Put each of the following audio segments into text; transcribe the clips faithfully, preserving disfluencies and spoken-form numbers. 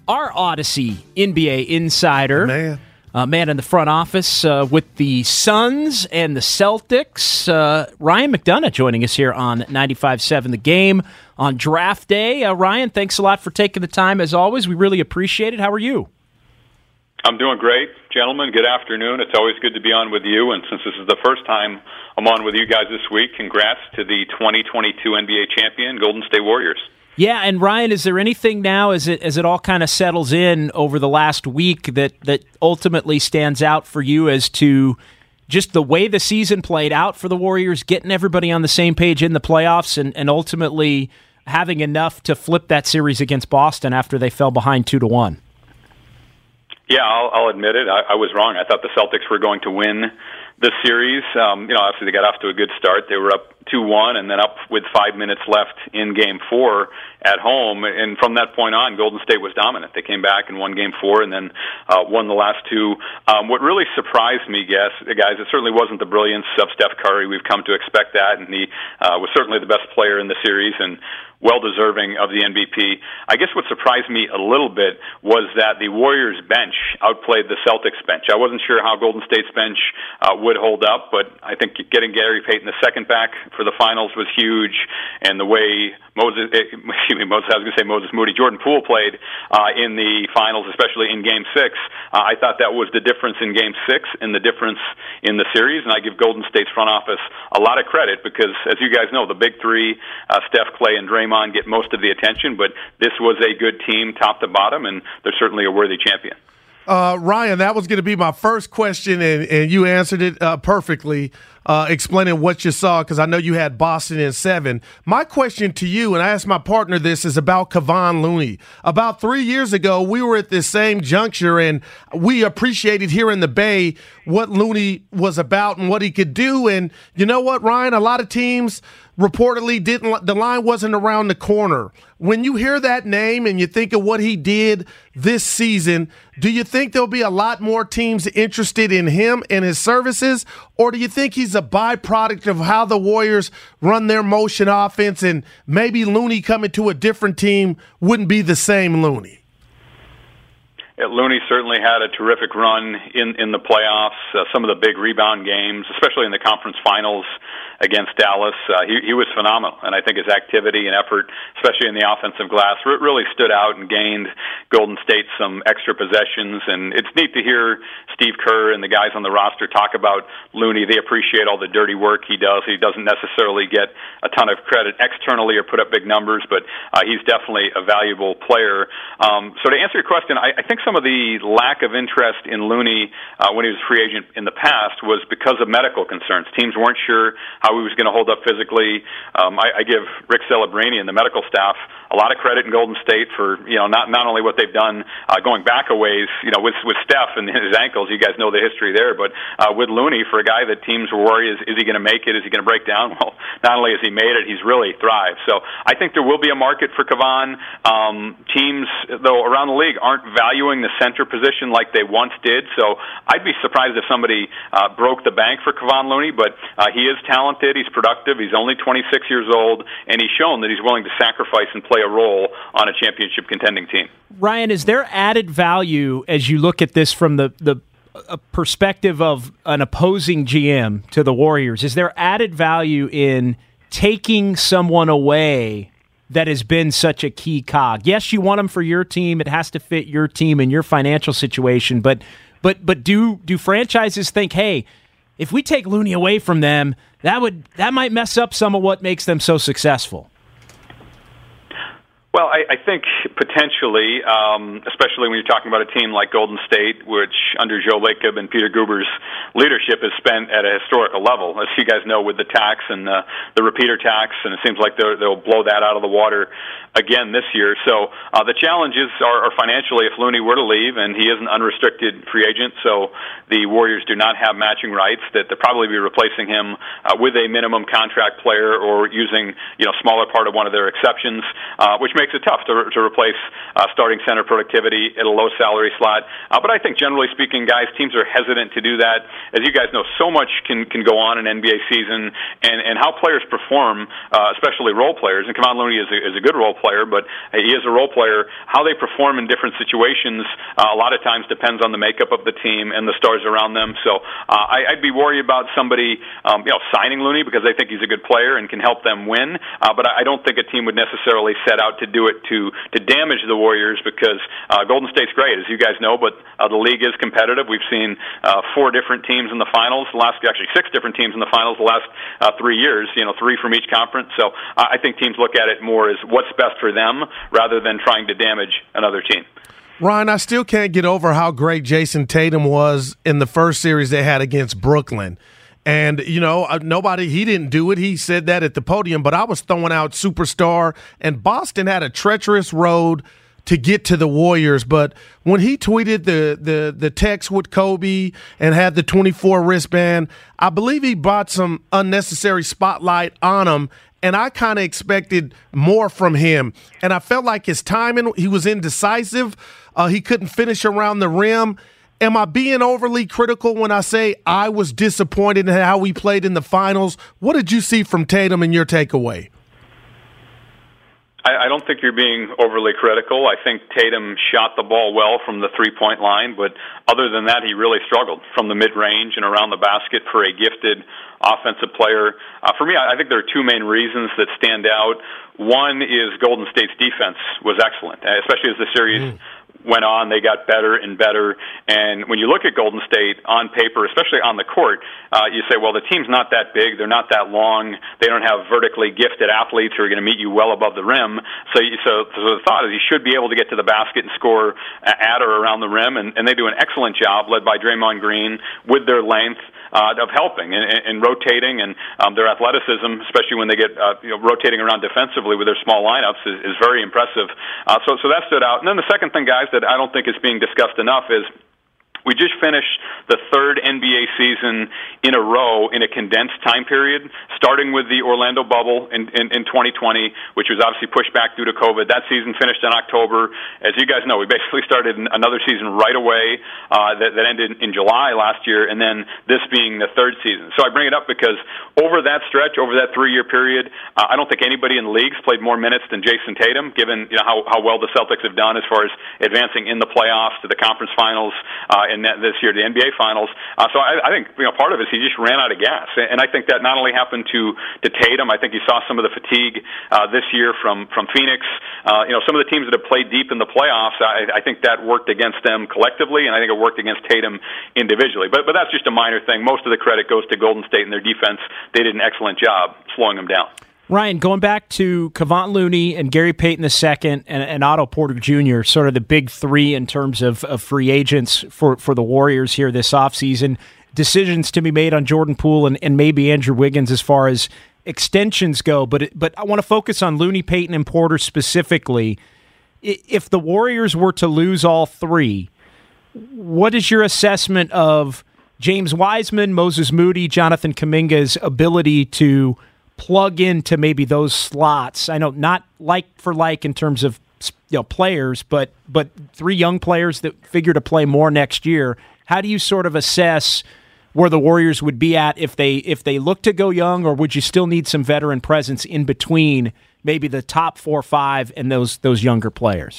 our Odyssey N B A insider. Man. Uh, man in the front office uh, with the Suns and the Celtics. Uh, Ryan McDonough joining us here on ninety-five seven The Game on draft day. Uh, Ryan, thanks a lot for taking the time. As always, we really appreciate it. How are you? I'm doing great, gentlemen. Good afternoon. It's always good to be on with you. And since this is the first time I'm on with you guys this week, congrats to the twenty twenty-two N B A champion, Golden State Warriors. Yeah, and Ryan, is there anything now as it as it all kind of settles in over the last week that, that ultimately stands out for you as to just the way the season played out for the Warriors, getting everybody on the same page in the playoffs, and, and ultimately having enough to flip that series against Boston after they fell behind two to one? Yeah, I'll, I'll admit it. I, I was wrong. I thought the Celtics were going to win the series. Um, you know, obviously they got off to a good start. They were up two one and then up with five minutes left in Game Four at home. And from that point on, Golden State was dominant. They came back and won Game Four and then uh, won the last two. Um, what really surprised me, guys, guys, it certainly wasn't the brilliance of Steph Curry. We've come to expect that, and he uh, was certainly the best player in the series and well-deserving of the M V P. I guess what surprised me a little bit was that the Warriors bench outplayed the Celtics bench. I wasn't sure how Golden State's bench uh, would hold up, but I think getting Gary Payton the second back for the finals was huge, and the way Moses, excuse me, Moses, I was going to say Moses Moody, Jordan Poole played uh, in the finals, especially in Game Six. Uh, I thought that was the difference in Game Six and the difference in the series, and I give Golden State's front office a lot of credit because, as you guys know, the big three, uh, Steph, Clay, and Draymond, get most of the attention, but this was a good team top to bottom, and they're certainly a worthy champion. Uh, Ryan, that was going to be my first question, and, and you answered it uh, perfectly, uh, explaining what you saw, because I know you had Boston in seven. My question to you, and I asked my partner this, is about Kevon Looney. About three years ago, we were at this same juncture, and we appreciated here in the Bay what Looney was about and what he could do. And you know what, Ryan? A lot of teams reportedly didn't, the line wasn't around the corner. When you hear that name and you think of what he did this season, do you think there'll be a lot more teams interested in him and his services, or do you think he's a byproduct of how the Warriors run their motion offense, and maybe Looney coming to a different team wouldn't be the same Looney? Yeah, Looney certainly had a terrific run in, in the playoffs, uh, some of the big rebound games, especially in the conference finals against Dallas. Uh, he, he was phenomenal, and I think his activity and effort, especially in the offensive glass, re- really stood out and gained Golden State some extra possessions. And it's neat to hear Steve Kerr and the guys on the roster talk about Looney. They appreciate all the dirty work he does. He doesn't necessarily get a ton of credit externally or put up big numbers, but uh, he's definitely a valuable player. Um, so to answer your question, I, I think some of the lack of interest in Looney uh, when he was a free agent in the past was because of medical concerns. Teams weren't sure how he was going to hold up physically. Um, I, I give Rick Celebrini and the medical staff a lot of credit in Golden State for, you know, not not only what they've done uh, going back a ways, you know, with with Steph and his ankles. You guys know the history there, but uh, with Looney, for a guy that teams were worried, is, is he going to make it? Is he going to break down? Well, not only has he made it, he's really thrived. So I think there will be a market for Kevon. Um, teams, though, around the league aren't valuing the center position like they once did. So I'd be surprised if somebody uh, broke the bank for Kevon Looney, but uh, he is talented. He's productive. He's only twenty-six years old, and he's shown that he's willing to sacrifice and play a role on a championship contending team. Ryan, is there added value as you look at this from the, the uh, perspective of an opposing G M to the Warriors? Is there added value in taking someone away that has been such a key cog? Yes, you want him for your team. It has to fit your team and your financial situation. But but but do do franchises think, hey, if we take Looney away from them, that would that might mess up some of what makes them so successful? Well, I, I think potentially, um, especially when you're talking about a team like Golden State, which under Joe Lacob and Peter Guber's leadership is spent at a historical level, as you guys know, with the tax and uh, the repeater tax, and it seems like they'll blow that out of the water again this year. So uh, the challenges are, are financially if Looney were to leave, and he is an unrestricted free agent, so the Warriors do not have matching rights, that they'll probably be replacing him uh, with a minimum contract player or using, you know, smaller part of one of their exceptions, uh, which makes makes it tough to, to replace uh, starting center productivity at a low salary slot. Uh, but I think generally speaking, guys, teams are hesitant to do that. As you guys know, so much can, can go on in N B A season, and, and how players perform, uh, especially role players. And Kevon Looney is a, is a good role player, but he is a role player. How they perform in different situations uh, a lot of times depends on the makeup of the team and the stars around them. So uh, I, I'd be worried about somebody um, you know, signing Looney because they think he's a good player and can help them win. Uh, but I don't think a team would necessarily set out to do it to, to damage the Warriors because uh, Golden State's great, as you guys know, but uh, the league is competitive. We've seen uh, four different teams in the finals, the last actually six different teams in the finals the last uh, three years, you know, three from each conference. So uh, I think teams look at it more as what's best for them rather than trying to damage another team. Ryan, I still can't get over how great Jason Tatum was in the first series they had against Brooklyn. And, you know, nobody, he didn't do it. He said that at the podium, but I was throwing out superstar, and Boston had a treacherous road to get to the Warriors. But when he tweeted the the the text with Kobe and had the twenty-four wristband, I believe he brought some unnecessary spotlight on him, and I kind of expected more from him. And I felt like his timing, he was indecisive. Uh, he couldn't finish around the rim. Am I being overly critical when I say I was disappointed in how we played in the finals? What did you see from Tatum in your takeaway? I don't think you're being overly critical. I think Tatum shot the ball well from the three-point line, but other than that, he really struggled from the mid-range and around the basket for a gifted offensive player. Uh, for me, I think there are two main reasons that stand out. One is Golden State's defense was excellent, especially as the series mm. went on. They got better and better. And when you look at Golden State on paper, especially on the court, uh, you say, well, the team's not that big. They're not that long. They don't have vertically gifted athletes who are going to meet you well above the rim. So, you, so, so the thought is you should be able to get to the basket and score at or around the rim. And, and they do an excellent job, led by Draymond Green, with their length. Uh, of helping and, and rotating, and um, their athleticism, especially when they get uh, you know, rotating around defensively with their small lineups, is, is very impressive. Uh, so, so that stood out. And then the second thing, guys, that I don't think is being discussed enough is we just finished the third N B A season in a row in a condensed time period, starting with the Orlando bubble in, in, in twenty twenty, which was obviously pushed back due to COVID. That season finished in October. As you guys know, we basically started another season right away uh, that, that ended in July last year, and then this being the third season. So I bring it up because over that stretch, over that three-year period, uh, I don't think anybody in the league's played more minutes than Jason Tatum, given you know how, how well the Celtics have done as far as advancing in the playoffs to the conference finals uh, and that this year, the N B A Finals. Uh, so I, I think you know part of it is he just ran out of gas, and I think that not only happened to to Tatum. I think you saw some of the fatigue uh, this year from from Phoenix. Uh, you know, some of the teams that have played deep in the playoffs. I, I think that worked against them collectively, and I think it worked against Tatum individually. But but that's just a minor thing. Most of the credit goes to Golden State and their defense. They did an excellent job slowing them down. Ryan, going back to Kevon Looney and Gary Payton the second and, and Otto Porter Junior, sort of the big three in terms of, of free agents for, for the Warriors here this offseason. Decisions to be made on Jordan Poole and, and maybe Andrew Wiggins as far as extensions go. But it, but I want to focus on Looney, Payton, and Porter specifically. If the Warriors were to lose all three, what is your assessment of James Wiseman, Moses Moody, Jonathan Kuminga's ability to plug into maybe those slots? I know not like for like in terms of you know players, but but three young players that figure to play more next year. How do you sort of assess where the Warriors would be at if they if they look to go young, or would you still need some veteran presence in between maybe the top four or five and those those younger players?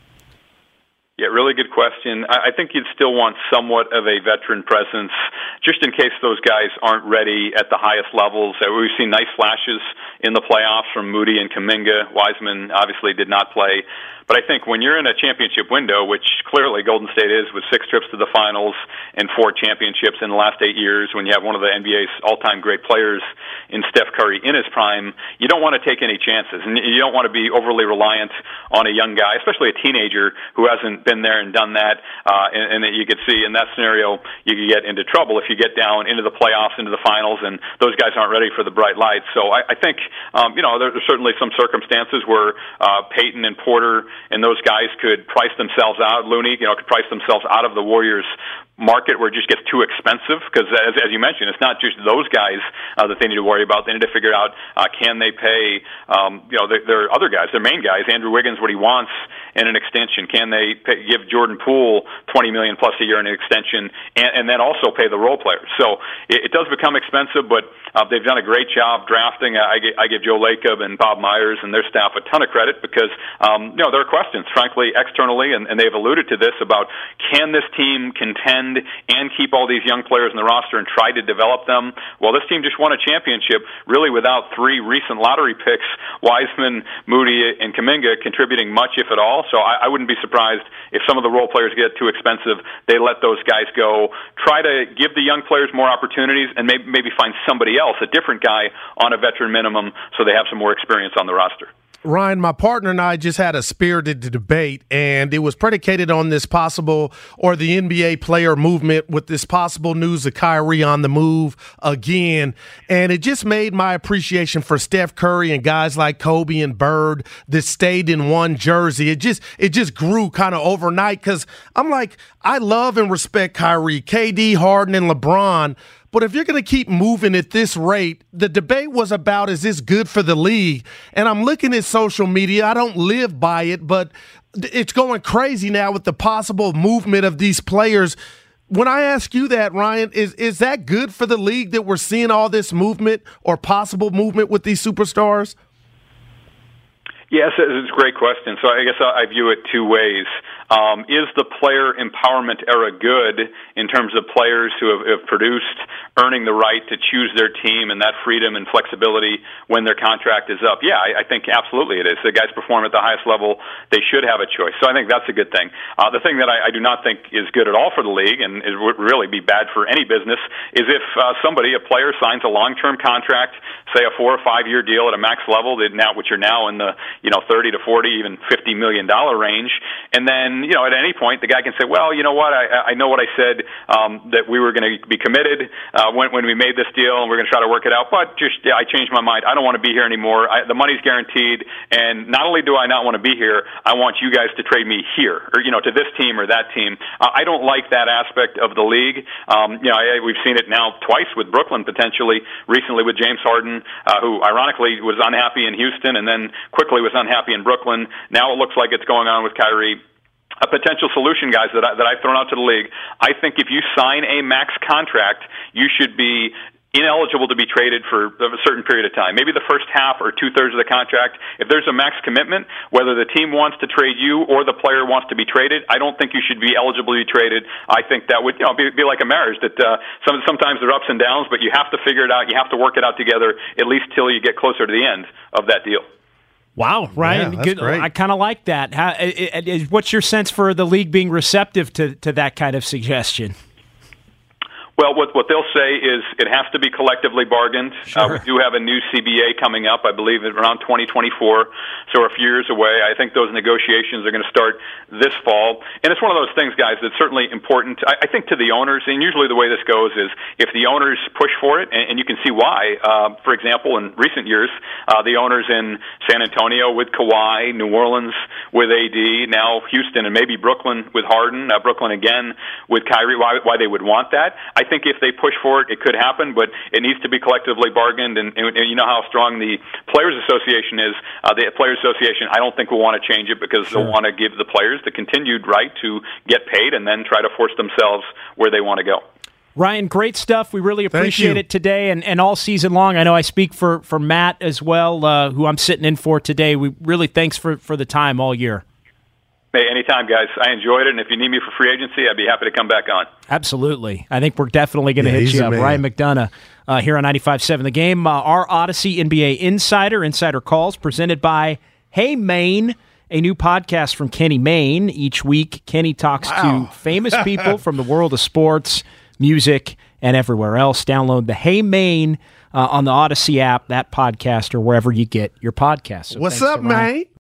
Yeah, really good question. I think you'd still want somewhat of a veteran presence, just in case those guys aren't ready at the highest levels. We've seen nice flashes in the playoffs from Moody and Kuminga. Wiseman obviously did not play. But I think when you're in a championship window, which clearly Golden State is with six trips to the finals and four championships in the last eight years, when you have one of the N B A's all-time great players in Steph Curry in his prime, you don't want to take any chances. And you don't want to be overly reliant on a young guy, especially a teenager who hasn't been there and done that. Uh, and, and you could see in that scenario, you could get into trouble if you get down into the playoffs, into the finals, and those guys aren't ready for the bright lights. So I, I think, um, you know, there's certainly some circumstances where uh, Payton and Porter and those guys could price themselves out. Looney, you know, could price themselves out of the Warriors' market where it just gets too expensive, because as, as you mentioned, it's not just those guys uh, that they need to worry about. They need to figure out uh, can they pay um, you know their, their other guys, their main guys, Andrew Wiggins, what he wants in an extension. Can they pay, give Jordan Poole twenty million dollars plus a year in an extension, and, and then also pay the role players? So it, it does become expensive, but uh, they've done a great job drafting. I, I give Joe Lacob and Bob Myers and their staff a ton of credit, because um, you know there are questions, frankly, externally, and, and they've alluded to this about, can this team contend and keep all these young players in the roster and try to develop them? Well, this team just won a championship really without three recent lottery picks, Wiseman, Moody, and Kuminga, contributing much, if at all. So I, I wouldn't be surprised if some of the role players get too expensive. They let those guys go. Try to give the young players more opportunities, and maybe, maybe find somebody else, a different guy, on a veteran minimum, so they have some more experience on the roster. Ryan, my partner and I just had a spirited debate, and it was predicated on this possible, or the N B A player movement with this possible news of Kyrie on the move again. And it just made my appreciation for Steph Curry and guys like Kobe and Bird that stayed in one jersey. It just it just grew kind of overnight, because I'm like, I love and respect Kyrie, K D, Harden, and LeBron. But if you're going to keep moving at this rate, the debate was about, is this good for the league? And I'm looking at social media. I don't live by it, but it's going crazy now with the possible movement of these players. When I ask you that, Ryan, is, is that good for the league that we're seeing all this movement or possible movement with these superstars? Yes, it's a great question. So I guess I view it two ways. Um, is the player empowerment era good in terms of players who have, have produced, earning the right to choose their team and that freedom and flexibility when their contract is up? Yeah, I, I think absolutely it is. The guys perform at the highest level. They should have a choice. So I think that's a good thing. Uh, the thing that I, I do not think is good at all for the league, and it would really be bad for any business, is if uh, somebody, a player, signs a long-term contract, say a four or five-year deal at a max level, that now, which are now in the you know thirty to forty, even fifty million dollar range, and then you know at any point the guy can say, well, you know what, I, I know what I said, um, that we were going to be committed uh, when when we made this deal, and we're going to try to work it out, but just yeah, I changed my mind. I don't want to be here anymore. I, the money's guaranteed, and not only do I not want to be here, I want you guys to trade me here, or you know to this team or that team. Uh, I don't like that aspect of the league. Um, you know, I, we've seen it now twice with Brooklyn, potentially recently with James Harden, uh, who ironically was unhappy in Houston and then quickly was unhappy in Brooklyn. Now it looks like it's going on with Kyrie. A potential solution, guys, that, I, that I've thrown out to the league, I think if you sign a max contract, you should be ineligible to be traded for a certain period of time, maybe the first half or two-thirds of the contract. If there's a max commitment, whether the team wants to trade you or the player wants to be traded, I don't think you should be eligible to be traded. I think that would you know be, be like a marriage, that uh, some, sometimes there are ups and downs, but you have to figure it out. You have to work it out together, at least till you get closer to the end of that deal. Wow, Ryan, yeah, good. Great. I kind of like that. How, it, it, what's your sense for the league being receptive to, to that kind of suggestion? Well, what what they'll say is it has to be collectively bargained. Sure. Uh, we do have a new C B A coming up, I believe, around twenty twenty-four, so we're a few years away. I think those negotiations are going to start this fall. And it's one of those things, guys, that's certainly important, I, I think, to the owners. And usually the way this goes is if the owners push for it, and, and you can see why. Uh, for example, in recent years, uh, the owners in San Antonio with Kawhi, New Orleans with A D, now Houston and maybe Brooklyn with Harden, uh, Brooklyn again with Kyrie, why, why they would want that. I I think if they push for it, it could happen, but it needs to be collectively bargained. And, and, and you know how strong the Players Association is. Uh, the Players Association, I don't think will want to change it, because sure. they'll want to give the players the continued right to get paid and then try to force themselves where they want to go. Ryan, great stuff. We really appreciate it today and, and all season long. I know I speak for, for Matt as well, uh, who I'm sitting in for today. We really thanks for, for the time all year. Hey, anytime, guys. I enjoyed it, and if you need me for free agency, I'd be happy to come back on. Absolutely. I think we're definitely going to yeah, hit you up. Man. Ryan McDonough uh, here on ninety-five point seven The Game. Uh, our Odyssey N B A Insider, Insider Calls, presented by Hey Maine, a new podcast from Kenny Mayne. Each week, Kenny talks wow. to famous people from the world of sports, music, and everywhere else. Download the Hey Maine uh, on the Odyssey app, that podcast, or wherever you get your podcasts. So What's up, man?